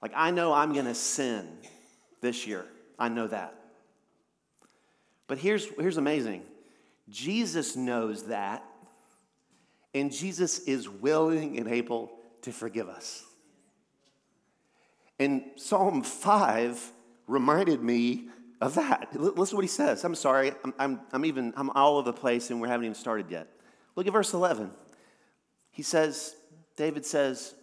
Like, I know I'm going to sin this year. I know that. But here's amazing. Jesus knows that, and Jesus is willing and able to forgive us. And Psalm 5 reminded me of that. Listen to what he says. I'm sorry, I'm all over the place, and we haven't even started yet. Look at verse 11. He says, David says,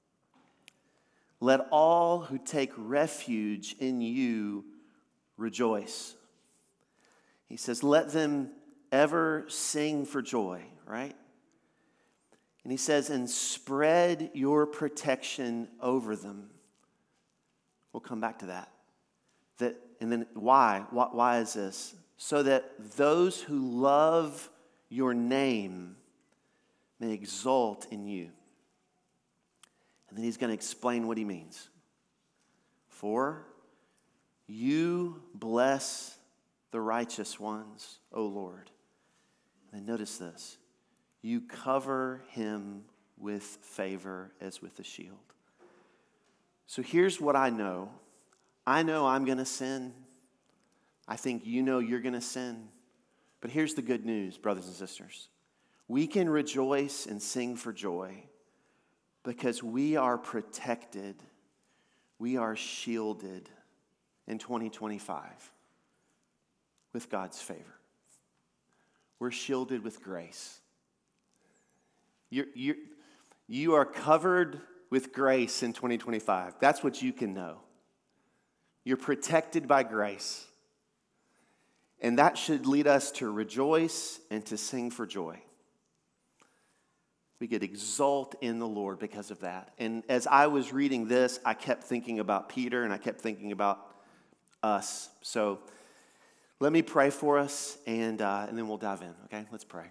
"Let all who take refuge in you rejoice." He says, "Let them ever sing for joy," right? And he says, "And spread your protection over them." We'll come back to that. And then why? Why is this? So that those who love your name may exult in you. And then he's going to explain what he means. "For you bless the righteous ones, O Lord." And notice this. "You cover him with favor as with a shield." So here's what I know. I know I'm going to sin. I think you know you're going to sin. But here's the good news, brothers and sisters. We can rejoice and sing for joy because we are protected. We are shielded in 2025 with God's favor. We're shielded with grace. You are covered with grace in 2025. That's what you can know. You're protected by grace. And that should lead us to rejoice and to sing for joy. We could exult in the Lord because of that. And as I was reading this, I kept thinking about Peter and I kept thinking about us. So let me pray for us and then we'll dive in, okay? Let's pray.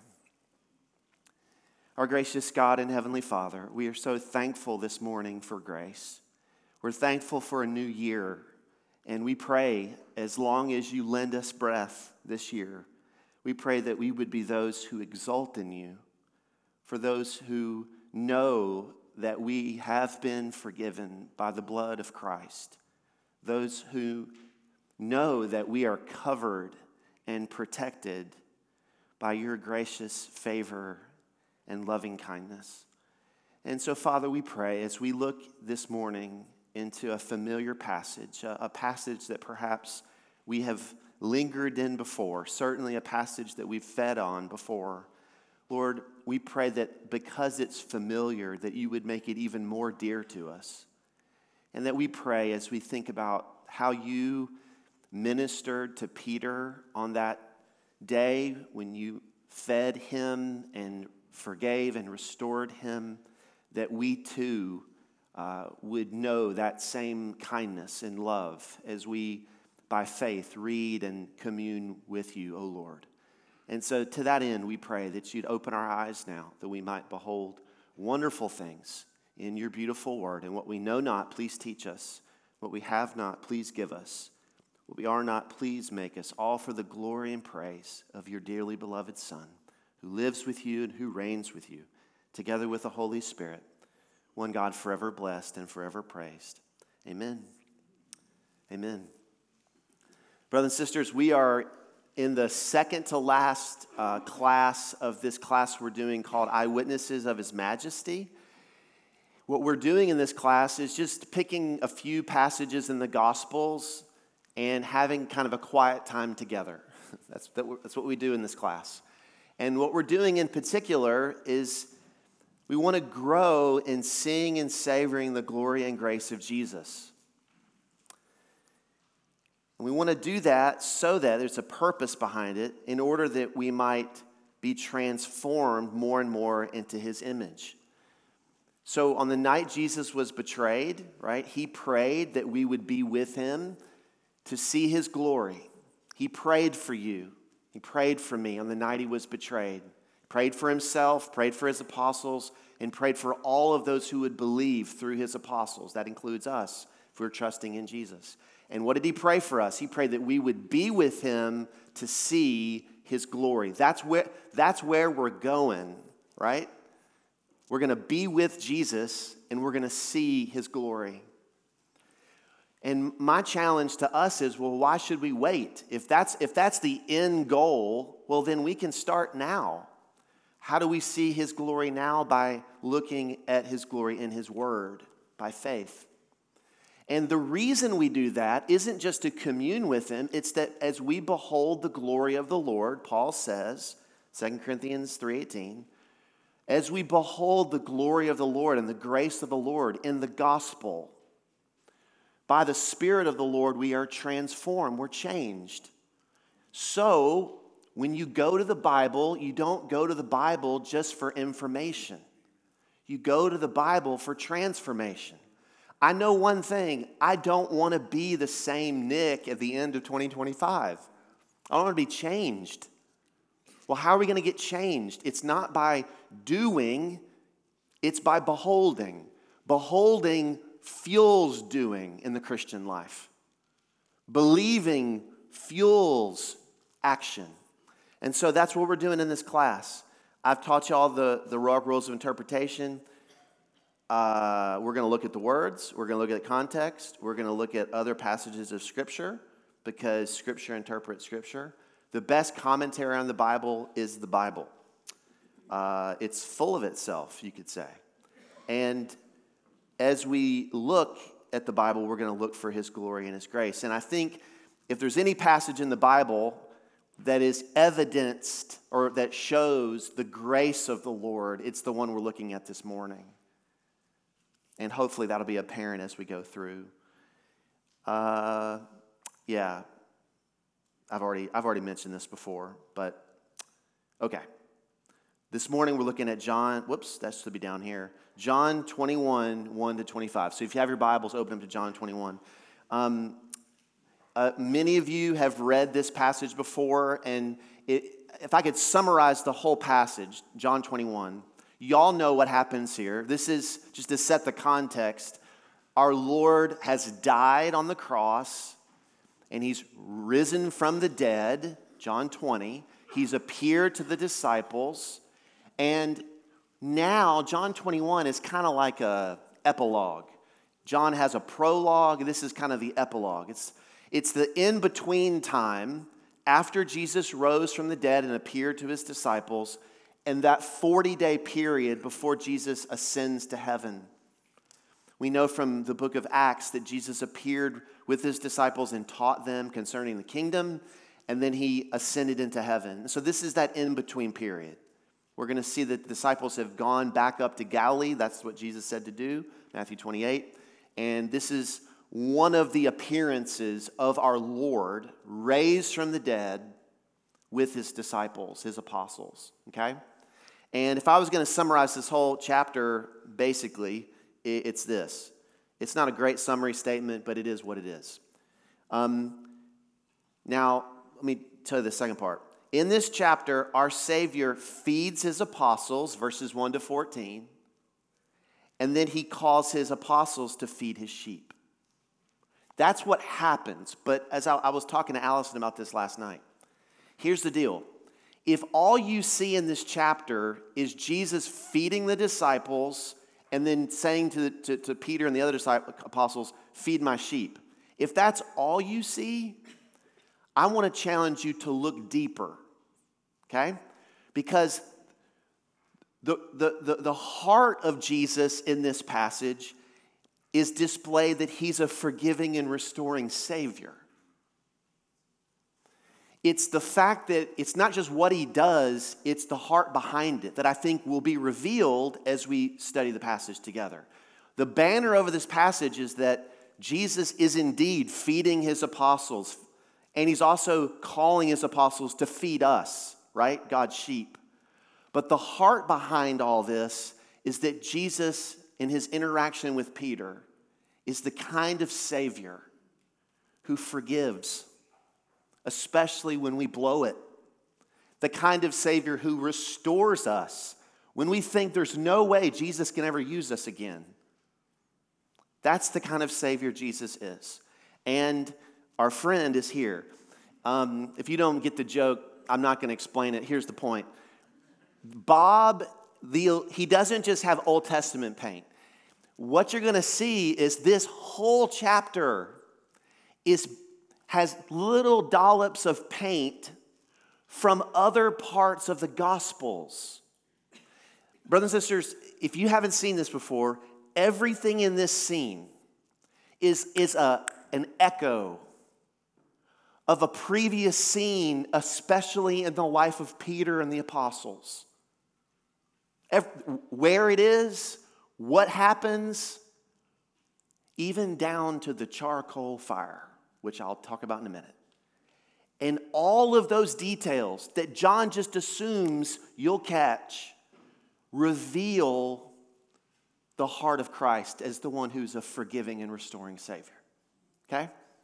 Our gracious God and Heavenly Father, we are so thankful this morning for grace. We're thankful for a new year. And we pray, as long as you lend us breath this year, we pray that we would be those who exult in you, for those who know that we have been forgiven by the blood of Christ, those who know that we are covered and protected by your gracious favor and loving kindness. And so, Father, we pray as we look this morning into a familiar passage, a passage that perhaps we have lingered in before, certainly a passage that we've fed on before. Lord, we pray that because it's familiar, that you would make it even more dear to us. And that we pray as we think about how you ministered to Peter on that day when you fed him and forgave and restored him, that we too would know that same kindness and love as we, by faith, read and commune with you, O Lord. And so to that end, we pray that you'd open our eyes now, that we might behold wonderful things in your beautiful word. And what we know not, please teach us. What we have not, please give us. What we are not, please make us, all for the glory and praise of your dearly beloved Son, who lives with you and who reigns with you, together with the Holy Spirit, one God forever blessed and forever praised. Amen. Amen. Brothers and sisters, we are in the second to last class of this class we're doing called Eyewitnesses of His Majesty. What we're doing in this class is just picking a few passages in the Gospels and having kind of a quiet time together. That's what we do in this class. And what we're doing in particular is we want to grow in seeing and savoring the glory and grace of Jesus. And we want to do that so that there's a purpose behind it in order that we might be transformed more and more into his image. So on the night Jesus was betrayed, right, he prayed that we would be with him to see his glory. He prayed for you. He prayed for me on the night he was betrayed. Prayed for himself, prayed for his apostles, and prayed for all of those who would believe through his apostles. That includes us, if we're trusting in Jesus. And what did he pray for us? He prayed that we would be with him to see his glory. That's where we're going, right? We're going to be with Jesus, and we're going to see his glory. And my challenge to us is, well, why should we wait? If that's the end goal, well, then we can start now. How do we see his glory now? By looking at his glory in his word, by faith. And the reason we do that isn't just to commune with him. It's that as we behold the glory of the Lord, Paul says, 2 Corinthians 3:18, as we behold the glory of the Lord and the grace of the Lord in the gospel, by the Spirit of the Lord, we are transformed. We're changed. So, when you go to the Bible, you don't go to the Bible just for information. You go to the Bible for transformation. I know one thing. I don't want to be the same Nick at the end of 2025. I want to be changed. Well, how are we going to get changed? It's not by doing, it's by beholding. Beholding fuels doing in the Christian life. Believing fuels action. And so that's what we're doing in this class. I've taught you all the royal rules of interpretation. We're going to look at the words. We're going to look at the context. We're going to look at other passages of Scripture because Scripture interprets Scripture. The best commentary on the Bible is the Bible. It's full of itself, you could say. And as we look at the Bible, we're going to look for his glory and his grace. And I think if there's any passage in the Bible that is evidenced or that shows the grace of the Lord, it's the one we're looking at this morning. And hopefully that'll be apparent as we go through. I've already mentioned this before, but okay. This morning we're looking at John, that should be down here. John 21, 1 to 25. So if you have your Bibles, open them to John 21. Many of you have read this passage before, and if I could summarize the whole passage, John 21, y'all know what happens here. This is, just to set the context, our Lord has died on the cross, and he's risen from the dead, John 20. He's appeared to the disciples, and now John 21 is kind of like a epilogue. John has a prologue. This is kind of the epilogue. It's the in-between time after Jesus rose from the dead and appeared to his disciples, and that 40-day period before Jesus ascends to heaven. We know from the book of Acts that Jesus appeared with his disciples and taught them concerning the kingdom, and then he ascended into heaven. So this is that in-between period. We're going to see that the disciples have gone back up to Galilee. That's what Jesus said to do, Matthew 28. And this is one of the appearances of our Lord raised from the dead with his disciples, his apostles, okay? And if I was going to summarize this whole chapter, basically, it's this. It's not a great summary statement, but it is what it is. Now, let me tell you the second part. In this chapter, our Savior feeds his apostles, verses 1 to 14, and then he calls his apostles to feed his sheep. That's what happens. But as I was talking to Allison about this last night, here's the deal. If all you see in this chapter is Jesus feeding the disciples and then saying to Peter and the other apostles, feed my sheep. If that's all you see, I want to challenge you to look deeper, okay? Because the heart of Jesus in this passage is displayed that he's a forgiving and restoring Savior. It's the fact that it's not just what he does, it's the heart behind it that I think will be revealed as we study the passage together. The banner over this passage is that Jesus is indeed feeding his apostles, and he's also calling his apostles to feed us, right? God's sheep. But the heart behind all this is that Jesus, in his interaction with Peter, is the kind of Savior who forgives, especially when we blow it. The kind of Savior who restores us when we think there's no way Jesus can ever use us again. That's the kind of Savior Jesus is. And our friend is here. If you don't get the joke, I'm not going to explain it. Here's the point. Bob, he doesn't just have Old Testament paint. What you're going to see is this whole chapter has little dollops of paint from other parts of the Gospels. Brothers and sisters, if you haven't seen this before, everything in this scene is an echo of a previous scene, especially in the life of Peter and the apostles. Where it is, what happens, even down to the charcoal fire, which I'll talk about in a minute. And all of those details that John just assumes you'll catch reveal the heart of Christ as the one who's a forgiving and restoring Savior. Okay?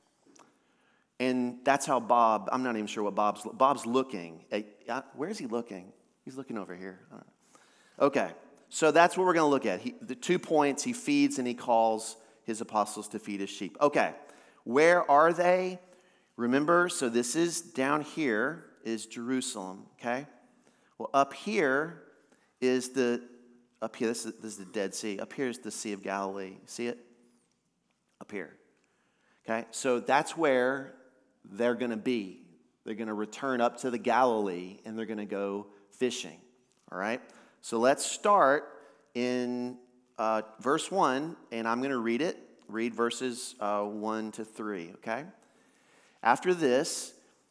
And that's how I'm not even sure what Bob's looking. Where is he looking? He's looking over here. I don't know. Okay, so that's what we're going to look at. The 2 points, he feeds and he calls his apostles to feed his sheep. Okay, where are they? Remember, so this is down here is Jerusalem, okay? Well, up here is this is the Dead Sea. Up here is the Sea of Galilee. See it? Up here. Okay, so that's where they're going to be. They're going to return up to the Galilee and they're going to go fishing, all right? So let's start in verse 1, and I'm going to read it. Read verses 1 to 3, okay? After this,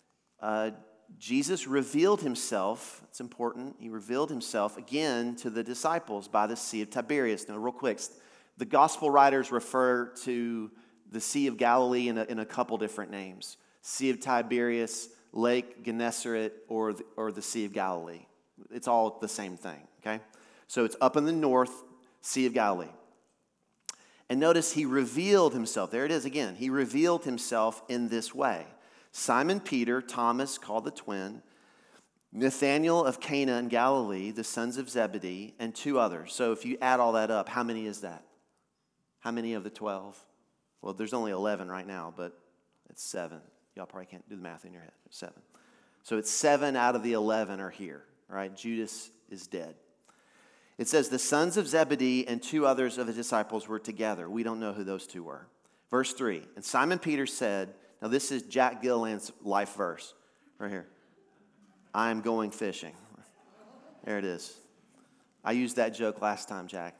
Jesus revealed himself. It's important. He revealed himself again to the disciples by the Sea of Tiberias. Now, real quick, the gospel writers refer to the Sea of Galilee in a couple different names. Sea of Tiberias, Lake Gennesaret, or the Sea of Galilee. It's all the same thing, okay? So it's up in the north, Sea of Galilee. And notice he revealed himself. There it is again. He revealed himself in this way. Simon Peter, Thomas called the twin, Nathanael of Cana in Galilee, the sons of Zebedee, and 2 others. So if you add all that up, how many is that? How many of the 12? Well, there's only 11 right now, but it's 7. Y'all probably can't do the math in your head. It's 7. So it's 7 out of the 11 are here, right? Judas is dead. It says the sons of Zebedee and 2 others of the disciples were together. We don't know who those 2 were. Verse 3, and Simon Peter said, now this is Jack Gilliland's life verse right here. I am going fishing. There it is. I used that joke last time, Jack.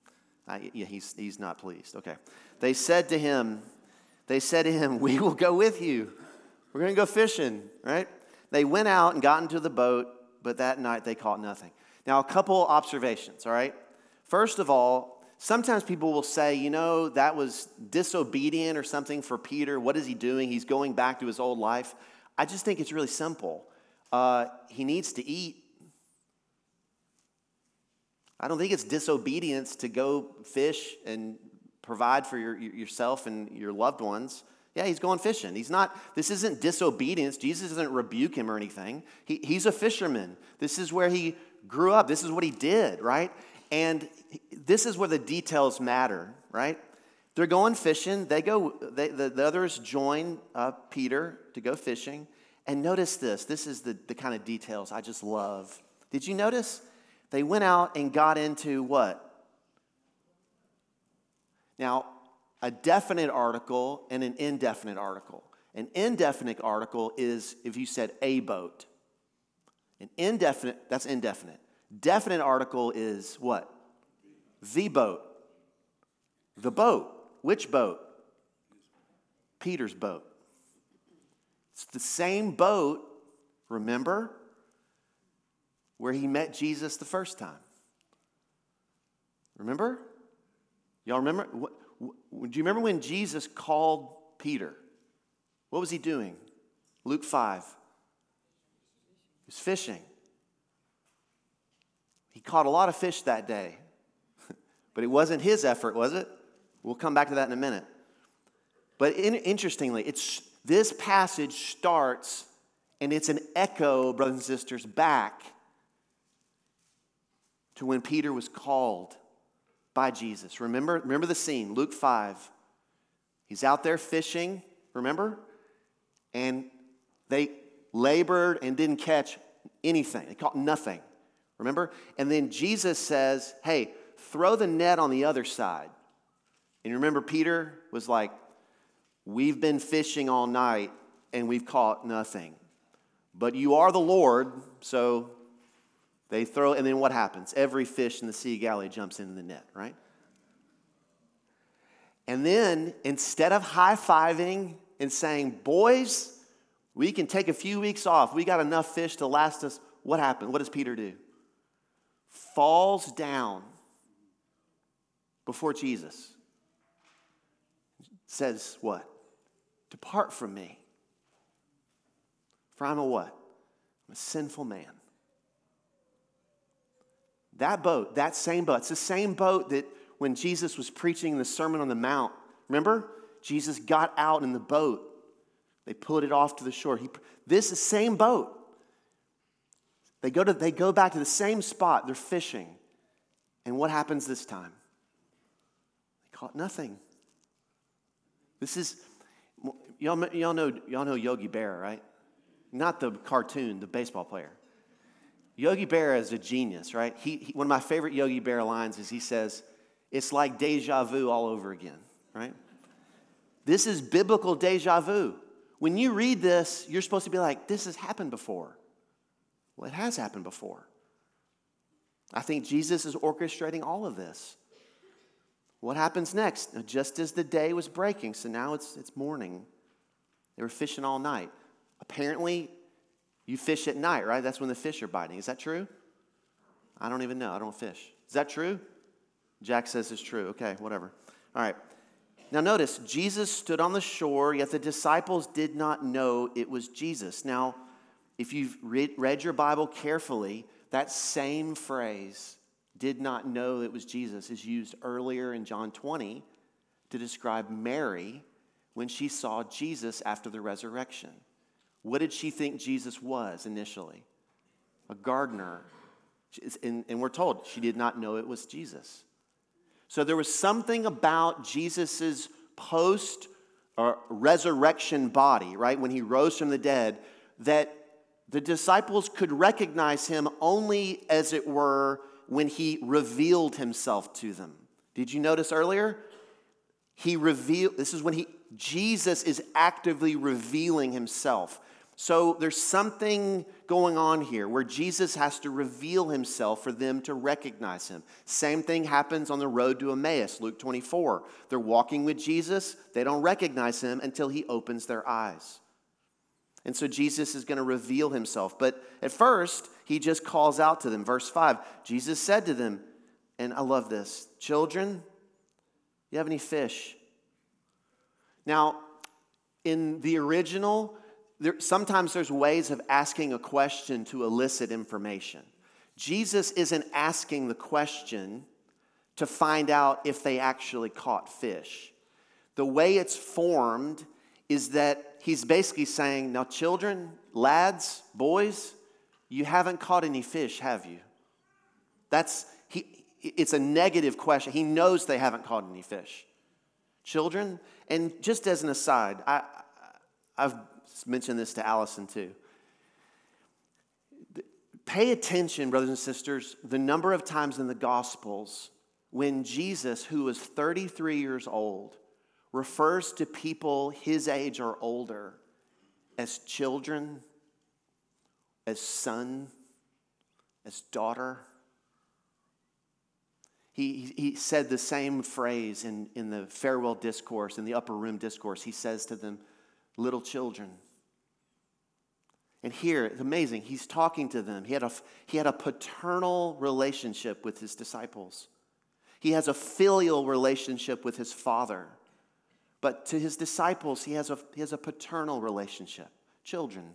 He's not pleased. Okay. They said to him, we will go with you. We're going to go fishing, right? They went out and got into the boat, but that night they caught nothing. Now, a couple observations, all right? First of all, sometimes people will say, that was disobedient or something for Peter. What is he doing? He's going back to his old life. I just think it's really simple. He needs to eat. I don't think it's disobedience to go fish and provide for yourself and your loved ones. Yeah, he's going fishing. This isn't disobedience. Jesus doesn't rebuke him or anything. He's a fisherman. This is where he grew up. This is what he did, right? And this is where the details matter, right? They're going fishing. The others join Peter to go fishing. And notice this. This is the kind of details I just love. Did you notice? They went out and got into what? Now, a definite article and an indefinite article. An indefinite article is if you said a boat. An indefinite, that's indefinite. Definite article is what? The boat. The boat. Which boat? Peter's boat. It's the same boat, remember, where he met Jesus the first time. Remember? Y'all remember? Do you remember when Jesus called Peter? What was he doing? Luke 5. He was fishing. He caught a lot of fish that day. But it wasn't his effort, was it? We'll come back to that in a minute. But interestingly, this passage starts, and it's an echo, brothers and sisters, back to when Peter was called by Jesus. Remember the scene, Luke 5. He's out there fishing, remember? And they labored and didn't catch anything. They caught nothing, remember? And then Jesus says, hey, throw the net on the other side. And you remember Peter was like, we've been fishing all night and we've caught nothing. But you are the Lord, so they throw, and then what happens? Every fish in the Sea of Galilee jumps into the net, right? And then, instead of high-fiving and saying, boys, we can take a few weeks off, we got enough fish to last us, what happened? What does Peter do? Falls down before Jesus. Says what? Depart from me. For I'm a what? I'm a sinful man. That boat, that same boat, it's the same boat that when Jesus was preaching the Sermon on the Mount, remember? Jesus got out in the boat. They pulled it off to the shore. This is the same boat. They go back to the same spot. They're fishing. And what happens this time? They caught nothing. This is, y'all know Yogi Berra, right? Not the cartoon, the baseball player. Yogi Berra is a genius, right? One of my favorite Yogi Berra lines is he says, it's like deja vu all over again, right? This is biblical deja vu. When you read this, you're supposed to be like, this has happened before. Well, it has happened before. I think Jesus is orchestrating all of this. What happens next? Just as the day was breaking, so now it's morning. They were fishing all night. Apparently, you fish at night, right? That's when the fish are biting. Is that true? I don't even know. I don't fish. Is that true? Jack says it's true. Okay, whatever. All right. Now notice, Jesus stood on the shore, yet the disciples did not know it was Jesus. Now, if you've read your Bible carefully, that same phrase, did not know it was Jesus, is used earlier in John 20 to describe Mary when she saw Jesus after the resurrection. What did she think Jesus was initially? A gardener. And we're told she did not know it was Jesus. So there was something about Jesus' post-resurrection body, right, when he rose from the dead, that the disciples could recognize him only, as it were, when he revealed himself to them. Did you notice earlier? This is when Jesus is actively revealing himself. So there's something going on here where Jesus has to reveal himself for them to recognize him. Same thing happens on the road to Emmaus, Luke 24. They're walking with Jesus. They don't recognize him until he opens their eyes. And so Jesus is going to reveal himself. But at first, he just calls out to them. Verse 5, Jesus said to them, and I love this, children, you have any fish? Now, in the original, sometimes there's ways of asking a question to elicit information. Jesus isn't asking the question to find out if they actually caught fish. The way it's formed is that he's basically saying, now children, lads, boys, you haven't caught any fish, have you? It's a negative question. He knows they haven't caught any fish. Children, and just as an aside, I've mentioned this to Allison too. Pay attention, brothers and sisters, the number of times in the Gospels when Jesus, who was 33 years old, refers to people his age or older as children, as son, as daughter. He said the same phrase in the farewell discourse, in the upper room discourse. He says to them, little children. And here, it's amazing, he's talking to them. He had a paternal relationship with his disciples. He has a filial relationship with his Father. But to his disciples, he has a paternal relationship. Children,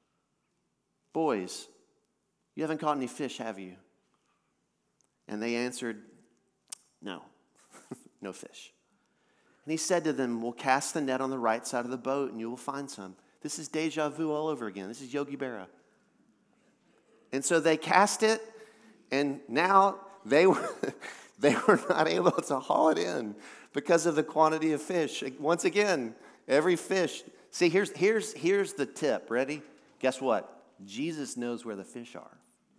boys, you haven't caught any fish, have you? And they answered, no, no fish. And he said to them, well, cast the net on the right side of the boat and you will find some. This is deja vu all over again. This is Yogi Berra. And so they cast it, and now they were not able to haul it in because of the quantity of fish. Once again, every fish. See, here's the tip. Ready? Guess what? Jesus knows where the fish are.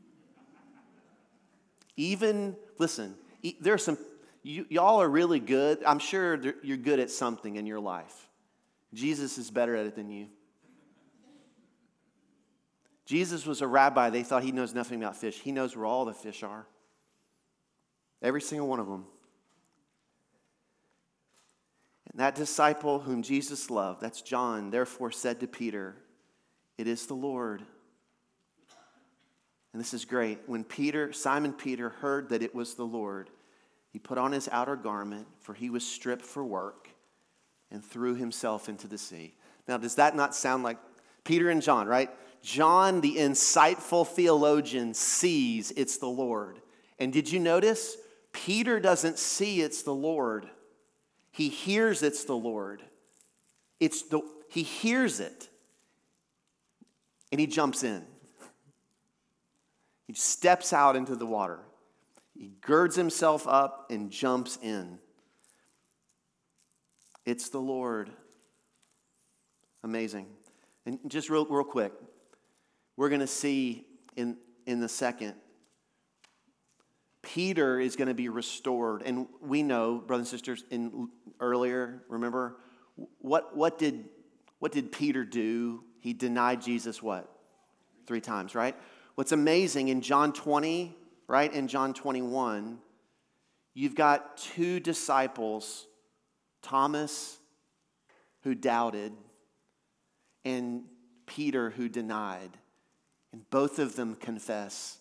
Listen, there's some, y'all are really good. I'm sure you're good at something in your life. Jesus is better at it than you. Jesus was a rabbi. They thought he knows nothing about fish. He knows where all the fish are. Every single one of them. And that disciple whom Jesus loved, that's John, therefore said to Peter, "It is the Lord." And this is great. When Simon Peter heard that it was the Lord, he put on his outer garment, for he was stripped for work, and threw himself into the sea. Now, does that not sound like Peter and John, right? John, the insightful theologian, sees it's the Lord. And did you notice? Peter doesn't see it's the Lord. He hears it's the Lord. He hears it. And he jumps in. He steps out into the water. He girds himself up and jumps in. It's the Lord. Amazing. And just real quick, we're going to see in the second, Peter is going to be restored. And we know, brothers and sisters, earlier, remember, what did Peter do? He denied Jesus what? 3 times, right? What's amazing in John 20, right, and John 21, you've got 2 disciples, Thomas, who doubted, and Peter, who denied. And both of them confess,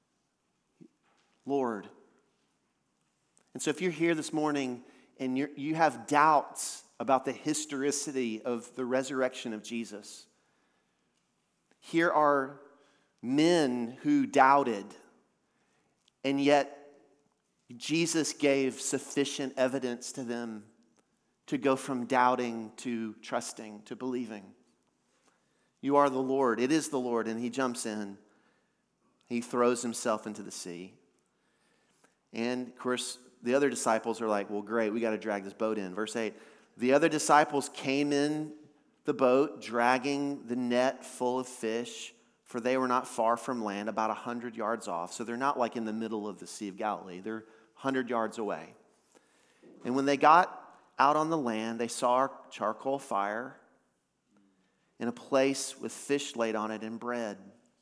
Lord. And so if you're here this morning and you have doubts about the historicity of the resurrection of Jesus, here are men who doubted, and yet Jesus gave sufficient evidence to them to go from doubting to trusting to believing. You are the Lord. It is the Lord. And he jumps in. He throws himself into the sea. And, of course, the other disciples are like, well, great, we got to drag this boat in. Verse 8, the other disciples came in the boat, dragging the net full of fish, for they were not far from land, about 100 yards off. So they're not like in the middle of the Sea of Galilee. They're 100 yards away. And when they got out on the land, they saw a charcoal fire in a place with fish laid on it and bread.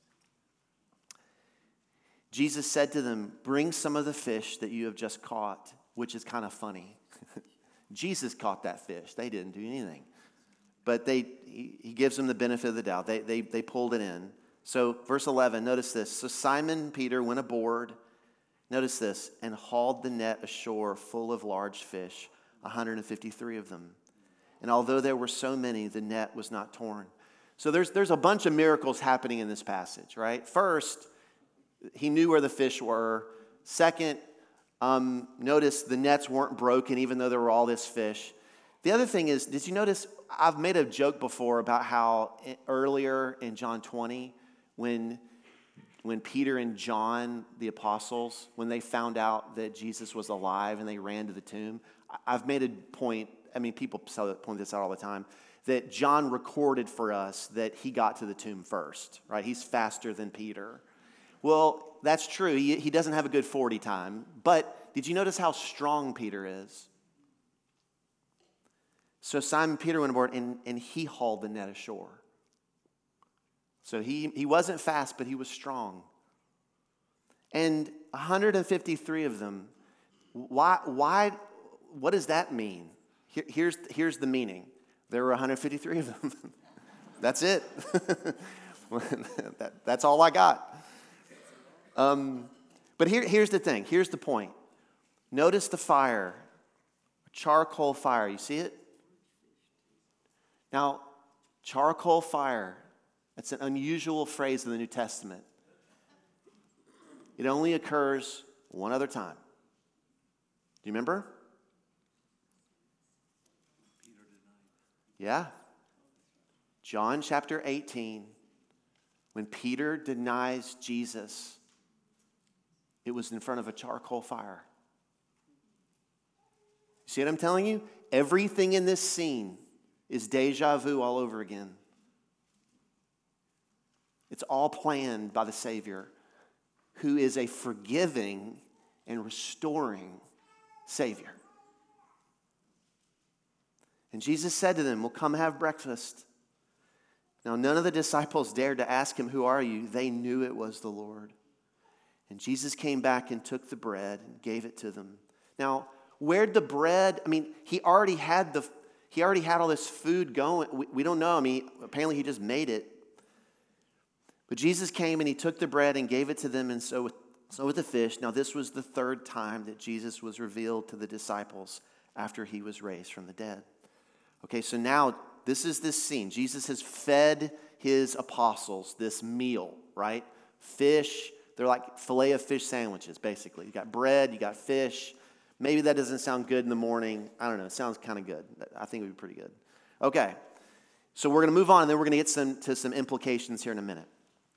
Jesus said to them, bring some of the fish that you have just caught, which is kind of funny. Jesus caught that fish. They didn't do anything. But he gives them the benefit of the doubt. They pulled it in. So verse 11, notice this. So Simon Peter went aboard, notice this, and hauled the net ashore full of large fish, 153 of them. And although there were so many, the net was not torn. So there's a bunch of miracles happening in this passage, right? First, he knew where the fish were. Second, notice the nets weren't broken even though there were all this fish. The other thing is, did you notice, I've made a joke before about how earlier in John 20, when Peter and John, the apostles, when they found out that Jesus was alive and they ran to the tomb, I've made a point, I mean, people point this out all the time, that John recorded for us that he got to the tomb first, right? He's faster than Peter. Well, that's true. He doesn't have a good 40 time. But did you notice how strong Peter is? So Simon Peter went aboard and he hauled the net ashore. So he wasn't fast, but he was strong. And 153 of them, why? What does that mean? Here's the meaning. There were 153 of them. That's it. That's all I got. But here's the thing. Here's the point. Notice the fire, charcoal fire. You see it? Now, charcoal fire, that's an unusual phrase in the New Testament. It only occurs one other time. Do you remember? Yeah. John chapter 18. When Peter denies Jesus, it was in front of a charcoal fire. You see what I'm telling you? Everything in this scene is deja vu all over again. It's all planned by the Savior, who is a forgiving and restoring Savior. And Jesus said to them, well, come have breakfast. Now, none of the disciples dared to ask him, who are you? They knew it was the Lord. And Jesus came back and took the bread and gave it to them. Now, where'd the bread, he already had all this food going. We don't know. Apparently he just made it. But Jesus came and he took the bread and gave it to them, and so with the fish. Now, this was the third time that Jesus was revealed to the disciples after he was raised from the dead. Okay, so now this is this scene. Jesus has fed his apostles this meal, right? Fish, they're like filet of fish sandwiches, basically. You got bread, you got fish. Maybe that doesn't sound good in the morning. I don't know. It sounds kind of good. I think it would be pretty good. Okay, so we're going to move on, and then we're going to get to some implications here in a minute.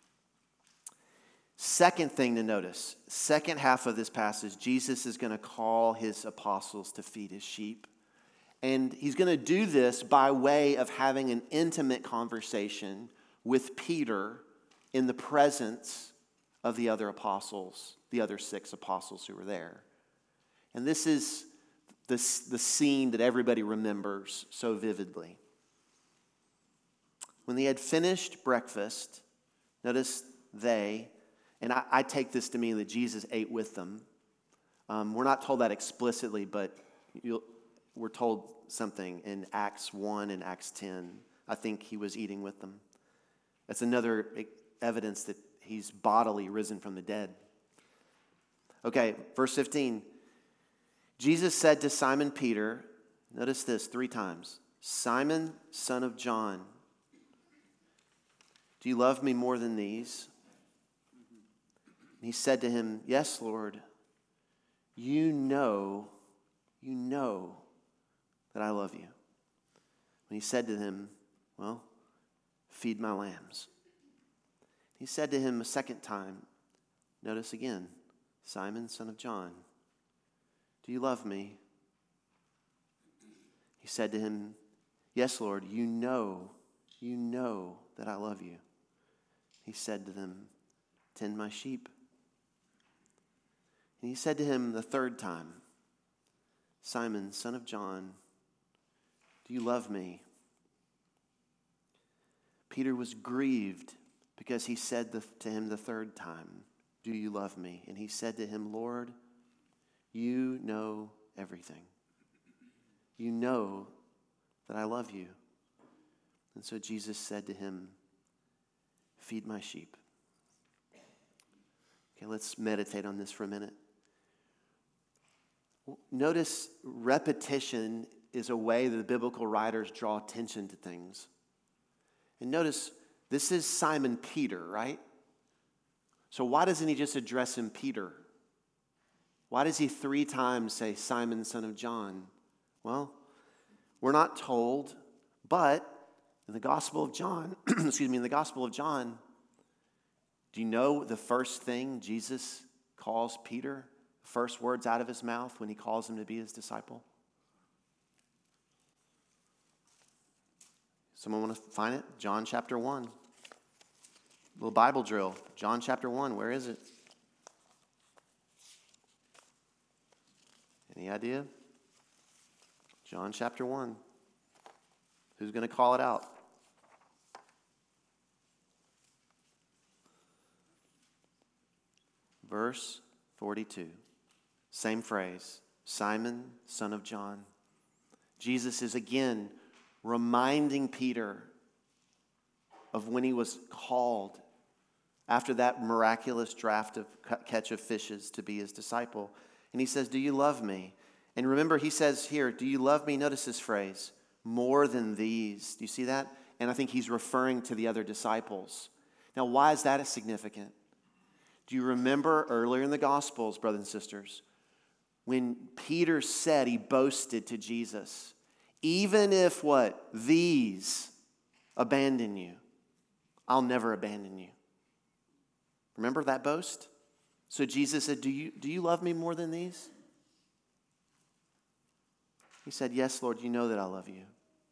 Second thing to notice, second half of this passage, Jesus is going to call his apostles to feed his sheep. And he's going to do this by way of having an intimate conversation with Peter in the presence of the other apostles, the other 6 apostles who were there. And this is the scene that everybody remembers so vividly. When they had finished breakfast, notice and I take this to mean that Jesus ate with them. We're not told that explicitly, but we're told something in Acts 1 and Acts 10. I think he was eating with them. That's another evidence that he's bodily risen from the dead. Okay, verse 15. Jesus said to Simon Peter, notice this 3 times, Simon, son of John, do you love me more than these? And he said to him, yes, Lord, you know that I love you. And he said to him, well, feed my lambs. He said to him a second time, notice again, Simon, son of John, do you love me? He said to him, yes, Lord, you know that I love you. He said to them, tend my sheep. And he said to him the third time, Simon, son of John, do you love me? Peter was grieved because he said to him the third time, do you love me? And he said to him, Lord, you know everything. You know that I love you. And so Jesus said to him, feed my sheep. Okay, let's meditate on this for a minute. Notice repetition is a way that the biblical writers draw attention to things. And notice, this is Simon Peter, right? So why doesn't he just address him Peter? Why does he 3 times say Simon, son of John? Well, we're not told, but in the Gospel of John, in the Gospel of John, do you know the first thing Jesus calls Peter? First words out of his mouth when he calls him to be his disciple? Someone want to find it? John chapter 1. Little Bible drill. John chapter 1, where is it? Any idea? John chapter 1. Who's going to call it out? Verse 42. Same phrase. Simon, son of John. Jesus is again reminding Peter of when he was called after that miraculous catch of fishes to be his disciple. And he says, do you love me? And remember, he says here, do you love me? Notice this phrase, more than these. Do you see that? And I think he's referring to the other disciples. Now, why is that significant? Do you remember earlier in the Gospels, brothers and sisters, when Peter said, he boasted to Jesus, even if what? These abandon you, I'll never abandon you. Remember that boast? So Jesus said, do you love me more than these? He said, yes, Lord, you know that I love you.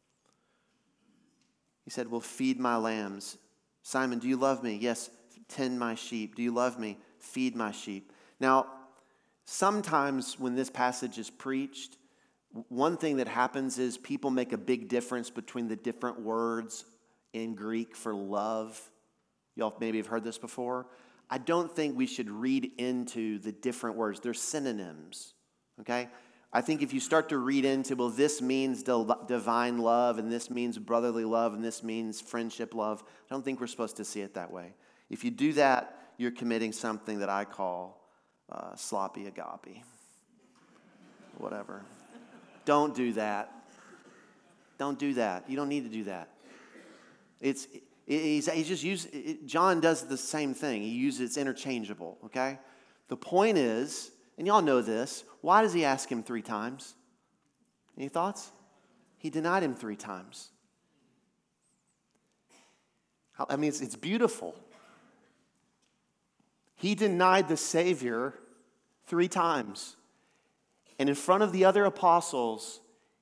He said, well, feed my lambs. Simon, do you love me? Yes, tend my sheep. Do you love me? Feed my sheep. Now, sometimes when this passage is preached, one thing that happens is people make a big difference between the different words in Greek for love. Y'all maybe have heard this before. I don't think we should read into the different words. They're synonyms, okay? I think if you start to read into, well, this means divine love, and this means brotherly love, and this means friendship love, I don't think we're supposed to see it that way. If you do that, you're committing something that I call sloppy agape. Whatever. Don't do that. Don't do that. You don't need to do that. John does the same thing. He uses it's interchangeable, okay? The point is, and y'all know this, why does he ask him 3 times? Any thoughts? He denied him 3 times. I mean, it's beautiful. He denied the Savior 3 times. And in front of the other apostles,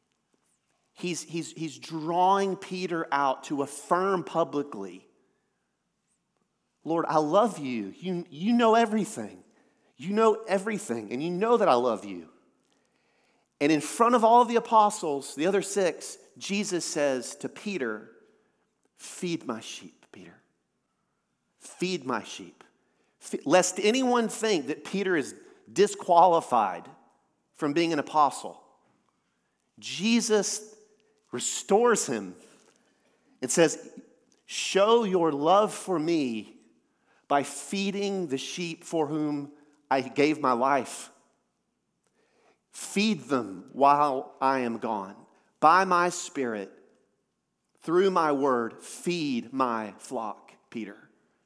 he's drawing Peter out to affirm publicly, Lord, I love you. You know everything. You know everything, and you know that I love you. And in front of all of the apostles, the other 6, Jesus says to Peter, feed my sheep, Peter. Feed my sheep. Lest anyone think that Peter is disqualified from being an apostle. Jesus restores him and says, show your love for me by feeding the sheep for whom I gave my life. Feed them while I am gone. By my Spirit, through my word, feed my flock, Peter.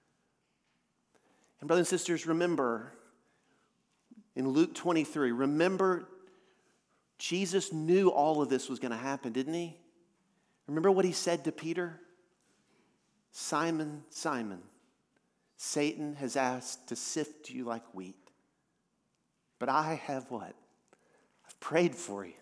And brothers and sisters, remember, in Luke 23, remember, Jesus knew all of this was going to happen, didn't he? Remember what he said to Peter? Simon, Simon, Satan has asked to sift you like wheat. But I have what? I've prayed for you,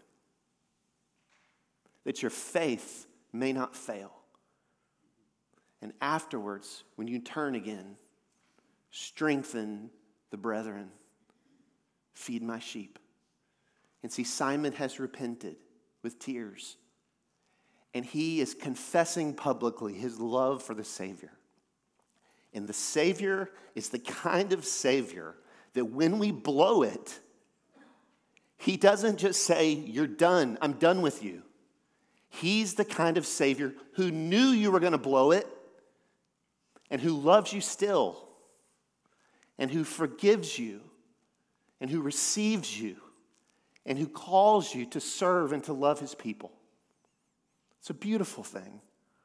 that your faith may not fail. And afterwards, when you turn again, strengthen the brethren. Feed my sheep. And see, Simon has repented with tears. And he is confessing publicly his love for the Savior. And the Savior is the kind of Savior that when we blow it, he doesn't just say, you're done, I'm done with you. He's the kind of Savior who knew you were going to blow it and who loves you still and who forgives you and who receives you and who calls you to serve and to love his people. It's a beautiful thing.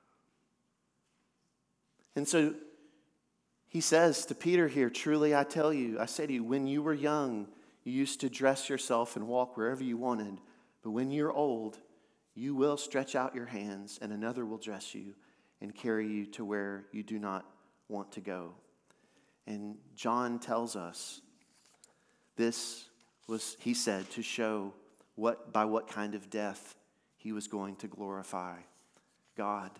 And so he says to Peter here, truly I tell you, I say to you, when you were young, you used to dress yourself and walk wherever you wanted. But when you're old, you will stretch out your hands and another will dress you and carry you to where you do not want to go. And John tells us this was, he said, to show by what kind of death he was going to glorify God.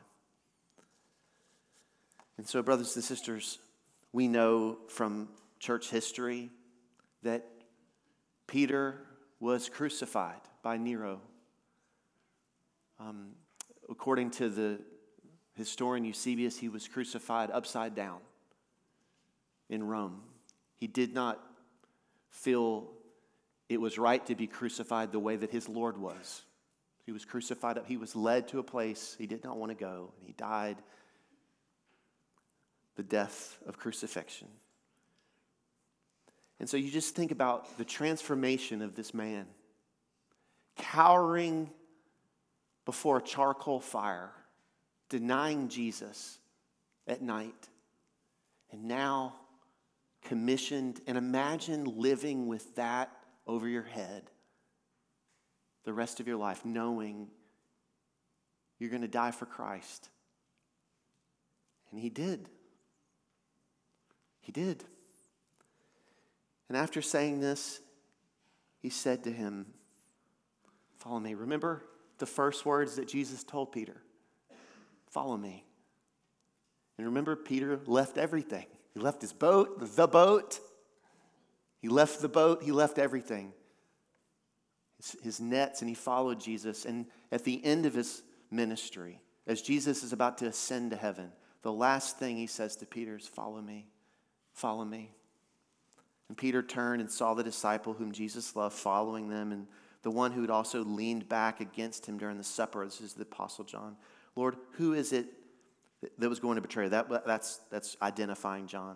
And so, brothers and sisters, we know from church history that Peter was crucified by Nero. According to the historian Eusebius, he was crucified upside down in Rome. He did not feel it was right to be crucified the way that his Lord was. He was crucified up. He was led to a place he did not want to go, and he died the death of crucifixion. And so you just think about the transformation of this man, cowering before a charcoal fire, denying Jesus at night, and now commissioned. And imagine living with that over your head the rest of your life, knowing you're going to die for Christ. And he did. He did. And after saying this, he said to him, follow me. Remember the first words that Jesus told Peter? Follow me. And remember, Peter left everything. He left his boat, the boat. He left the boat. He left everything. his nets, and he followed Jesus. And at the end of his ministry, as Jesus is about to ascend to heaven, the last thing he says to Peter is, follow me, follow me. And Peter turned and saw the disciple whom Jesus loved following them, and the one who had also leaned back against him during the supper. This is the Apostle John. Lord, who is it that was going to betray? That's identifying John.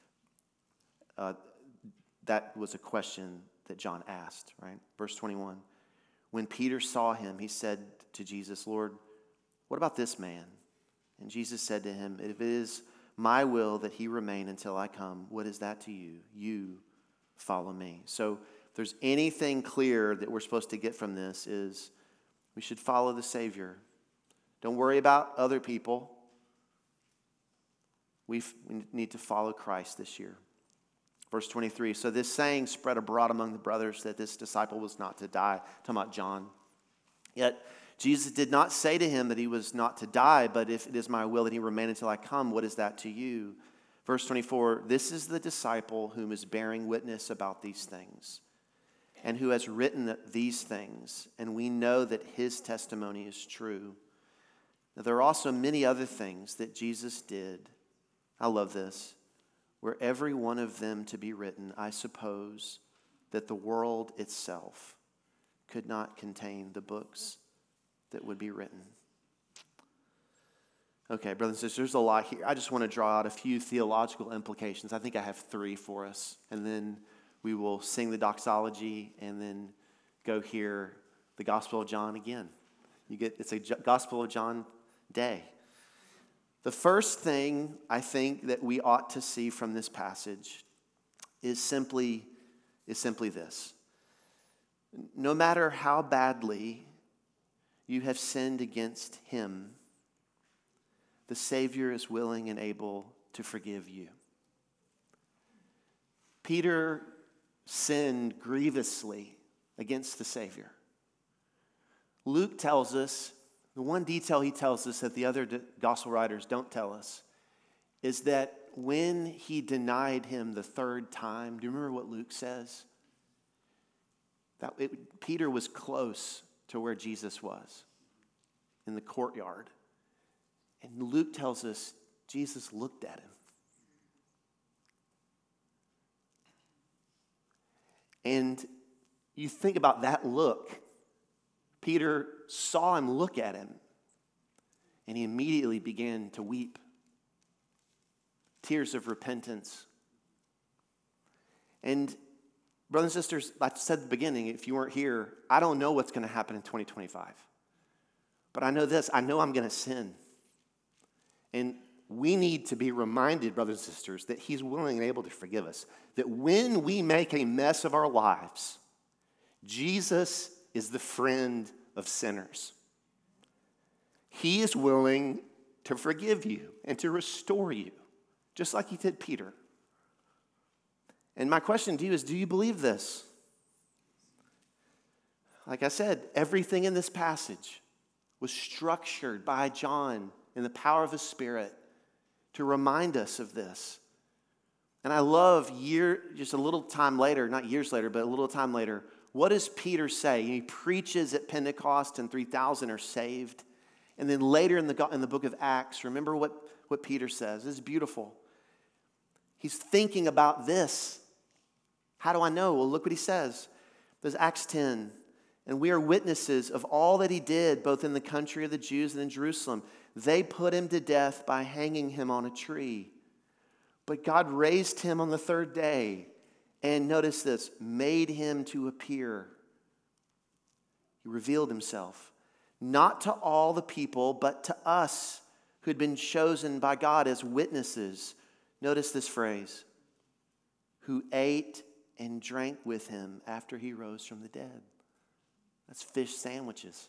That was a question that John asked, right? Verse 21. When Peter saw him, he said to Jesus, Lord, what about this man? And Jesus said to him, if it is my will that he remain until I come, what is that to you? You follow me. So if there's anything clear that we're supposed to get from this is we should follow the Savior. Don't worry about other people. We need to follow Christ this year. Verse 23, so this saying spread abroad among the brothers that this disciple was not to die. Talking about John. Yet Jesus did not say to him that he was not to die, but if it is my will that he remain until I come, what is that to you? Verse 24, this is the disciple whom is bearing witness about these things, and who has written these things, and we know that his testimony is true. Now, there are also many other things that Jesus did. I love this. Were every one of them to be written, I suppose that the world itself could not contain the books that would be written. Okay, brothers and sisters, there's a lot here. I just want to draw out a few theological implications. I think I have 3 for us. And then we will sing the doxology and then go hear the Gospel of John again. It's a Gospel of John day. The first thing I think that we ought to see from this passage is simply this. No matter how badly you have sinned against him, the Savior is willing and able to forgive you. Peter sinned grievously against the Savior. Luke tells us, the one detail he tells us that the other gospel writers don't tell us, is that when he denied him the 3rd time, do you remember what Luke says? Peter was close to where Jesus was, in the courtyard. And Luke tells us Jesus looked at him. And you think about that look. Peter saw him look at him, and he immediately began to weep. Tears of repentance. And brothers and sisters, like I said at the beginning, if you weren't here, I don't know what's going to happen in 2025. But I know this, I know I'm going to sin. And we need to be reminded, brothers and sisters, that he's willing and able to forgive us. That when we make a mess of our lives, Jesus is the friend of sinners. He is willing to forgive you and to restore you, just like he did Peter. And my question to you is, do you believe this? Like I said, everything in this passage was structured by John in the power of his Spirit to remind us of this. And I love just a little time later, not years later, but a little time later, what does Peter say? He preaches at Pentecost and 3,000 are saved. And then later in the book of Acts, remember what Peter says. This is beautiful. He's thinking about this. How do I know? Well, look what he says. There's Acts 10. And we are witnesses of all that he did, both in the country of the Jews and in Jerusalem. They put him to death by hanging him on a tree. But God raised him on the 3rd day. And notice this, made him to appear. He revealed himself, not to all the people, but to us who had been chosen by God as witnesses. Notice this phrase, who ate and drank with him after he rose from the dead. That's fish sandwiches.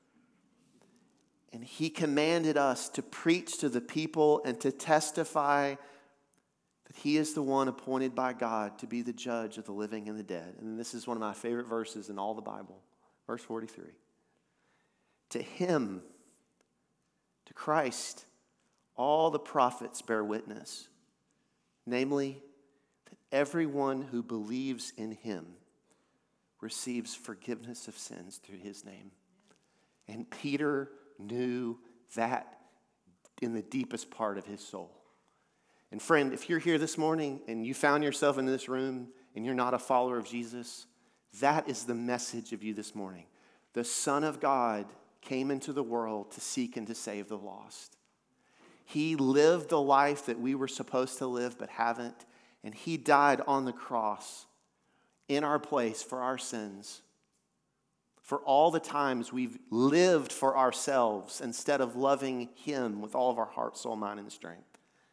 And he commanded us to preach to the people and to testify that he is the one appointed by God to be the judge of the living and the dead. And this is one of my favorite verses in all the Bible. Verse 43. To him, to Christ, all the prophets bear witness, namely, that everyone who believes in him receives forgiveness of sins through his name. And Peter knew that in the deepest part of his soul. And friend, if you're here this morning and you found yourself in this room and you're not a follower of Jesus, that is the message of you this morning. The Son of God came into the world to seek and to save the lost. He lived the life that we were supposed to live but haven't, and he died on the cross in our place for our sins, for all the times we've lived for ourselves instead of loving him with all of our heart, soul, mind, and strength.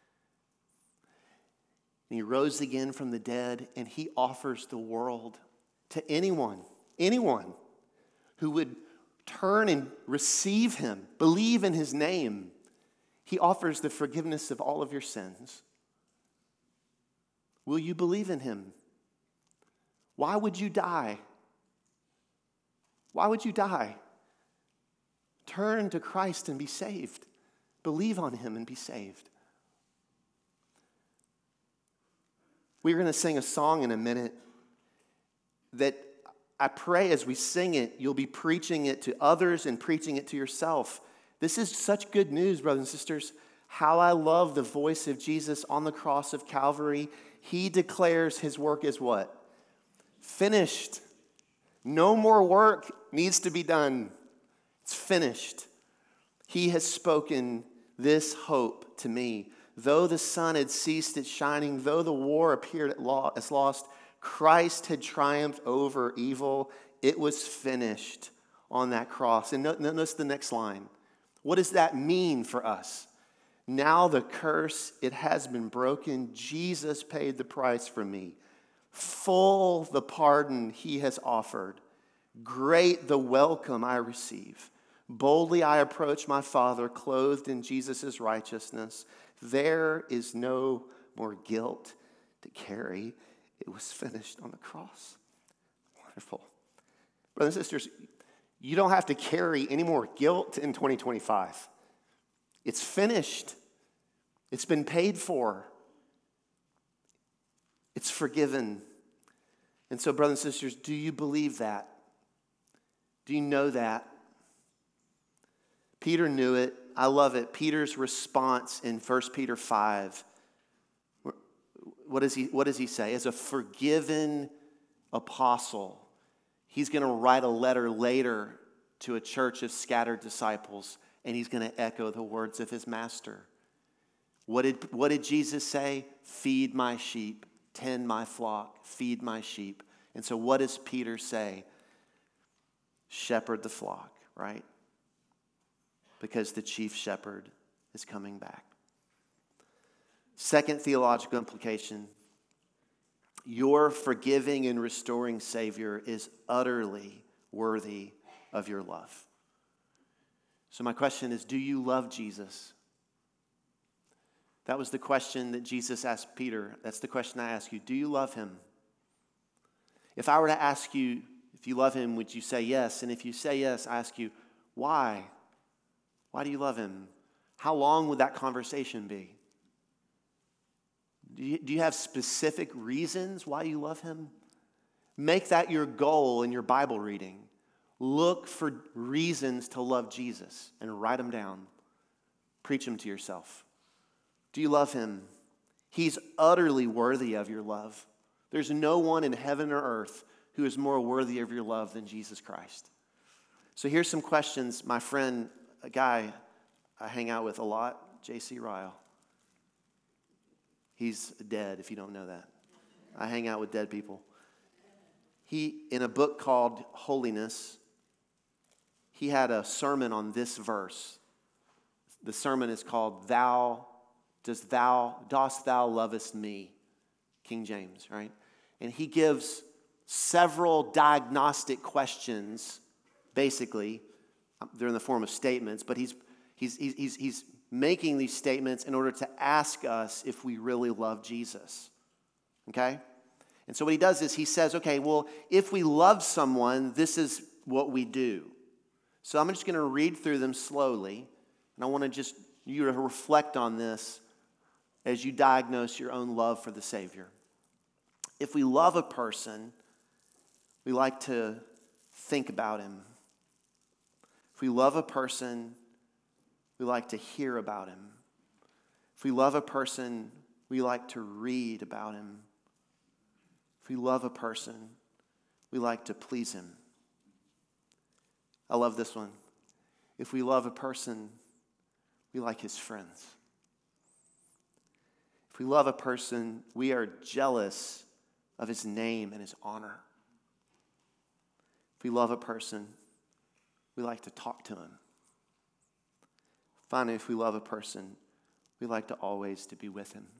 And he rose again from the dead, and he offers the world to anyone who would turn and receive him, believe in his name. He offers the forgiveness of all of your sins. Will you believe in him? Why would you die? Why would you die? Turn to Christ and be saved. Believe on him and be saved. We're going to sing a song in a minute that I pray as we sing it, you'll be preaching it to others and preaching it to yourself. This is such good news, brothers and sisters. How I love the voice of Jesus on the cross of Calvary. He declares his work is what? Finished. No more work needs to be done. It's finished. He has spoken this hope to me. Though the sun had ceased its shining, though the war appeared as lost, Christ had triumphed over evil. It was finished on that cross. And notice the next line. What does that mean for us? Now the curse, it has been broken. Jesus paid the price for me. Full the pardon he has offered. Great the welcome I receive. Boldly I approach my Father, clothed in Jesus' righteousness. There is no more guilt to carry. It was finished on the cross. Wonderful. Brothers and sisters, you don't have to carry any more guilt in 2025. It's finished. It's been paid for. It's forgiven. And so, brothers and sisters, do you believe that? Do you know that? Peter knew it. I love it. Peter's response in 1 Peter 5. What does he say? As a forgiven apostle, he's going to write a letter later to a church of scattered disciples, and he's going to echo the words of his master. What did Jesus say? Feed my sheep, tend my flock, feed my sheep. And so what does Peter say? Shepherd the flock, right? Because the chief shepherd is coming back. Second theological implication, your forgiving and restoring Savior is utterly worthy of your love. So my question is, do you love Jesus? That was the question that Jesus asked Peter. That's the question I ask you. Do you love him? If I were to ask you if you love him, would you say yes? And if you say yes, I ask you, why? Why do you love him? How long would that conversation be? Do you have specific reasons why you love him? Make that your goal in your Bible reading. Look for reasons to love Jesus and write them down. Preach them to yourself. Do you love him? He's utterly worthy of your love. There's no one in heaven or earth who is more worthy of your love than Jesus Christ. So here's some questions. My friend, a guy I hang out with a lot, J.C. Ryle. He's dead, if you don't know that. I hang out with dead people. He, in a book called Holiness, he had a sermon on this verse. The sermon is called Dost Thou Lovest Me? King James, right? And he gives several diagnostic questions, basically. They're in the form of statements, but he's making these statements in order to ask us if we really love Jesus. Okay? And so what he does is he says, okay, well, if we love someone, this is what we do. So I'm just going to read through them slowly, and I want you to reflect on this as you diagnose your own love for the Savior. If we love a person, we like to think about him. If we love a person, we like to hear about him. If we love a person, we like to read about him. If we love a person, we like to please him. I love this one. If we love a person, we like his friends. If we love a person, we are jealous of his name and his honor. If we love a person, we like to talk to him. Finally, if we love a person, we like to always to be with him.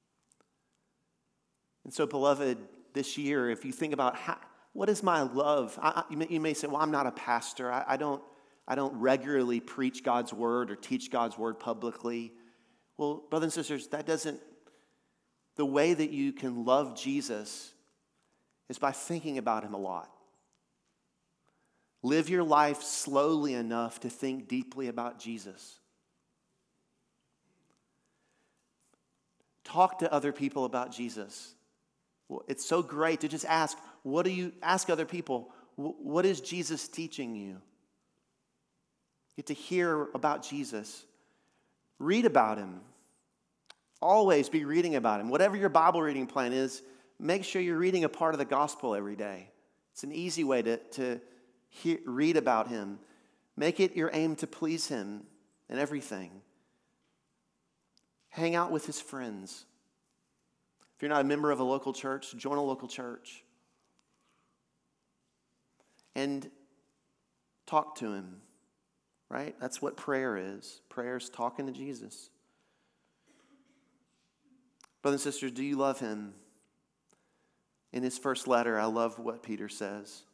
And so, beloved, this year, if you think about what is my love? You may say, well, I'm not a pastor. I don't regularly preach God's word or teach God's word publicly. Well, brothers and sisters, the way that you can love Jesus is by thinking about him a lot. Live your life slowly enough to think deeply about Jesus. Talk to other people about Jesus. Well, it's so great to just ask other people, what is Jesus teaching you? Get to hear about Jesus. Read about him. Always be reading about him. Whatever your Bible reading plan is, make sure you're reading a part of the gospel every day. It's an easy way to read about him. Make it your aim to please him in everything. Hang out with his friends. If you're not a member of a local church, join a local church. And talk to him, right? That's what prayer is. Prayer is talking to Jesus. Brothers and sisters, do you love him? In his first letter, I love what Peter says.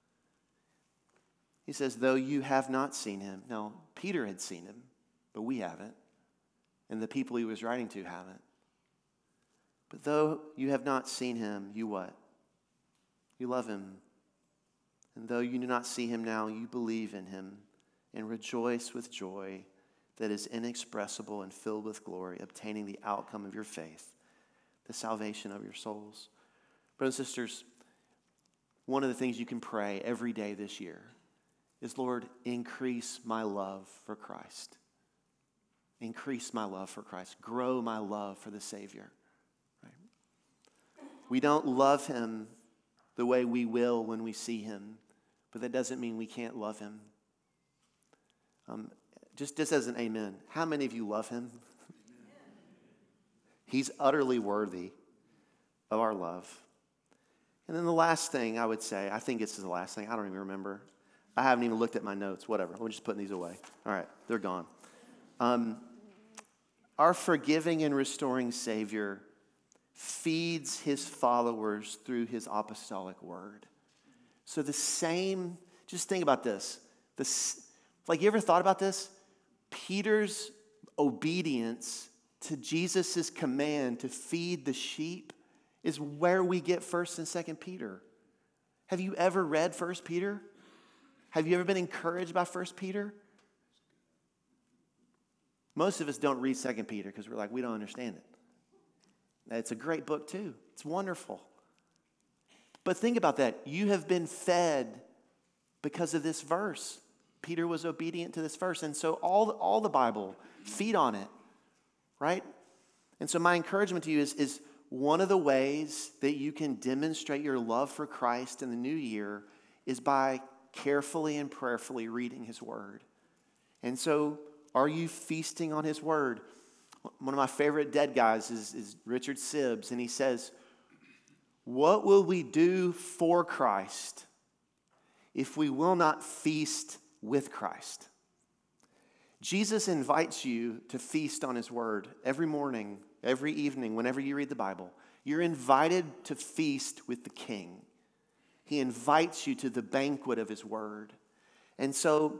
He says, though you have not seen him. Now, Peter had seen him, but we haven't. And the people he was writing to haven't. But though you have not seen him, you what? You love him. And though you do not see him now, you believe in him and rejoice with joy that is inexpressible and filled with glory, obtaining the outcome of your faith, the salvation of your souls. Brothers and sisters, one of the things you can pray every day this year is, Lord, increase my love for Christ. Increase my love for Christ. Grow my love for the Savior. Right? We don't love him the way we will when we see him, but that doesn't mean we can't love him. Just as an amen, how many of you love him? He's utterly worthy of our love. And then the last thing I would say, I think this is the last thing, I don't even remember. I haven't even looked at my notes, whatever. I'm just putting these away. All right, they're gone. Our forgiving and restoring Savior feeds his followers through his apostolic word. So just think about this. Like, you ever thought about this? Peter's obedience to Jesus' command to feed the sheep is where we get 1st and 2nd Peter. Have you ever read 1 Peter? Have you ever been encouraged by 1 Peter? Most of us don't read 2 Peter because we're like, we don't understand it. It's a great book too. It's wonderful. But think about that. You have been fed because of this verse. Peter was obedient to this verse. And so all the Bible, feed on it, right? And so my encouragement to you is one of the ways that you can demonstrate your love for Christ in the new year is by carefully and prayerfully reading his word. And so, are you feasting on his word? One of my favorite dead guys is Richard Sibbs, and he says, what will we do for Christ if we will not feast with Christ? Jesus invites you to feast on his word every morning, every evening, whenever you read the Bible. You're invited to feast with the King. He invites you to the banquet of his word. And so,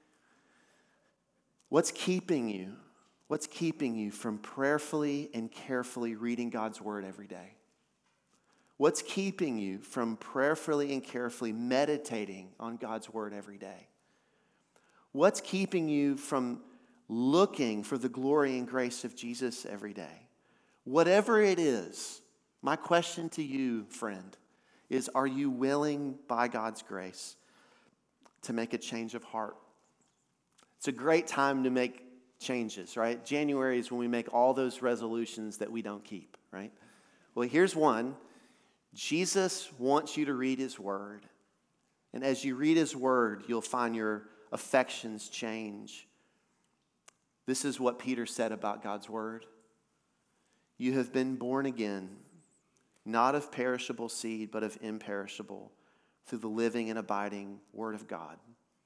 what's keeping you? What's keeping you from prayerfully and carefully reading God's word every day? What's keeping you from prayerfully and carefully meditating on God's word every day? What's keeping you from looking for the glory and grace of Jesus every day? Whatever it is, my question to you, friend, is, are you willing by God's grace to make a change of heart? It's a great time to make changes, right? January is when we make all those resolutions that we don't keep, right? Well, here's one. Jesus wants you to read his word. And as you read his word, you'll find your affections change. This is what Peter said about God's word. You have been born again, not of perishable seed, but of imperishable, through the living and abiding word of God.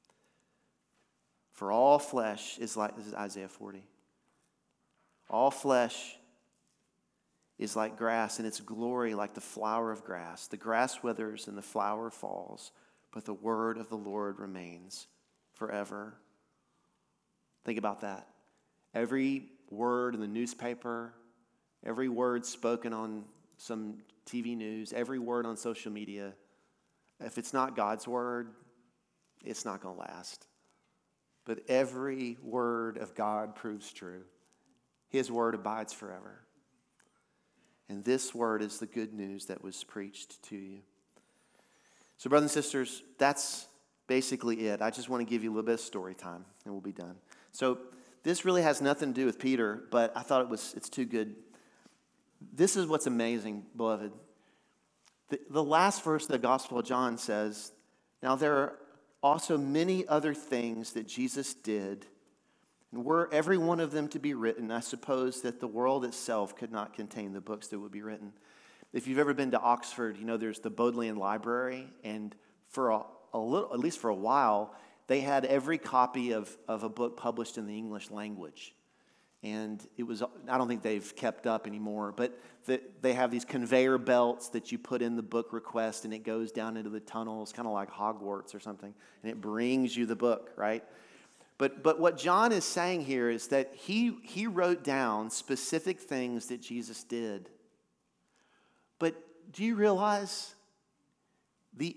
For all flesh is like, this is Isaiah 40. All flesh is like grass, and its glory like the flower of grass. The grass withers and the flower falls, but the word of the Lord remains forever. Think about that. Every word in the newspaper, every word spoken on some TV news, every word on social media, if it's not God's word, it's not going to last. But every word of God proves true. His word abides forever. And this word is the good news that was preached to you. So, brothers and sisters, that's basically it. I just want to give you a little bit of story time, and we'll be done. So, this really has nothing to do with Peter, but I thought it's too good. This is what's amazing, beloved. The last verse of the Gospel of John says, now there are also many other things that Jesus did, and were every one of them to be written, I suppose that the world itself could not contain the books that would be written. If you've ever been to Oxford, you know there's the Bodleian Library, and for a little, at least for a while, they had every copy of a book published in the English language. And it was, I don't think they've kept up anymore, but they have these conveyor belts that you put in the book request, and it goes down into the tunnels, kind of like Hogwarts or something, and it brings you the book, right? But what John is saying here is that he wrote down specific things that Jesus did. But do you realize the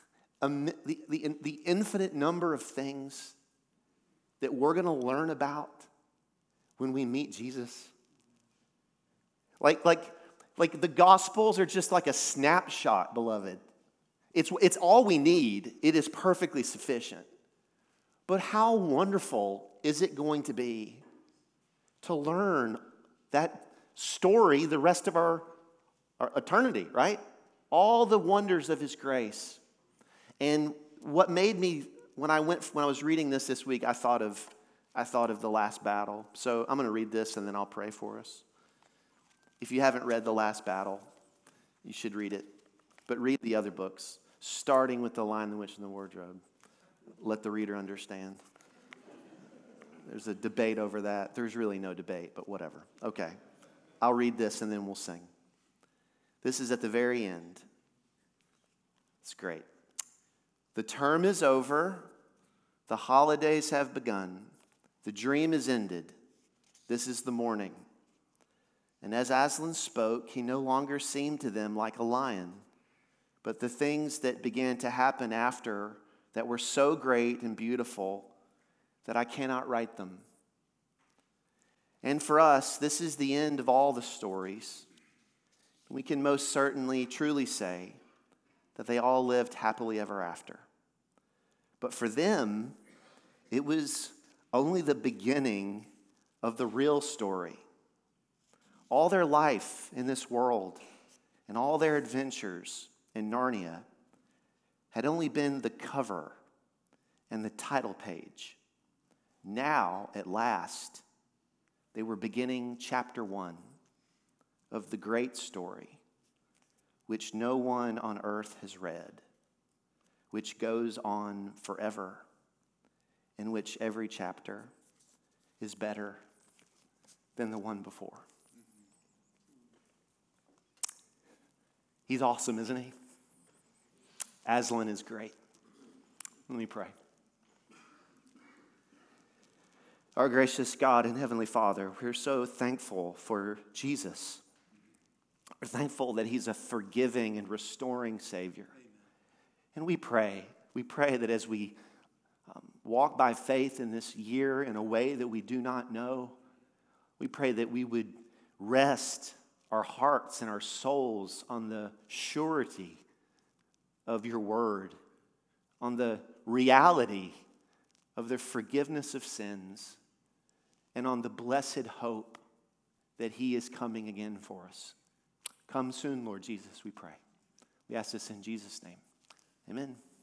infinite number of things that we're going to learn about when we meet Jesus? Like the Gospels are just like a snapshot, beloved. It's all we need. It is perfectly sufficient. But how wonderful is it going to be to learn that story the rest of our eternity, right? All the wonders of his grace. And what made me, when I was reading this week, I thought of the last battle. So I'm going to read this and then I'll pray for us. If you haven't read The Last Battle, you should read it. But read the other books, starting with The Lion, the Witch, and the Wardrobe. Let the reader understand. There's a debate over that. There's really no debate, but whatever. Okay. I'll read this and then we'll sing. This is at the very end. It's great. The term is over. The holidays have begun. The dream is ended. This is the morning. And as Aslan spoke, he no longer seemed to them like a lion, but the things that began to happen after that were so great and beautiful that I cannot write them. And for us, this is the end of all the stories. We can most certainly truly say that they all lived happily ever after. But for them, it was only the beginning of the real story. All their life in this world and all their adventures in Narnia had only been the cover and the title page. Now, at last, they were beginning chapter 1 of the great story, which no one on earth has read, which goes on forever, in which every chapter is better than the one before. He's awesome, isn't he? Aslan is great. Let me pray. Our gracious God and Heavenly Father, we're so thankful for Jesus. We're thankful that he's a forgiving and restoring Savior. And we pray that as we walk by faith in this year in a way that we do not know, we pray that we would rest our hearts and our souls on the surety of your word, on the reality of the forgiveness of sins, and on the blessed hope that he is coming again for us. Come soon, Lord Jesus, we pray. We ask this in Jesus' name. Amen.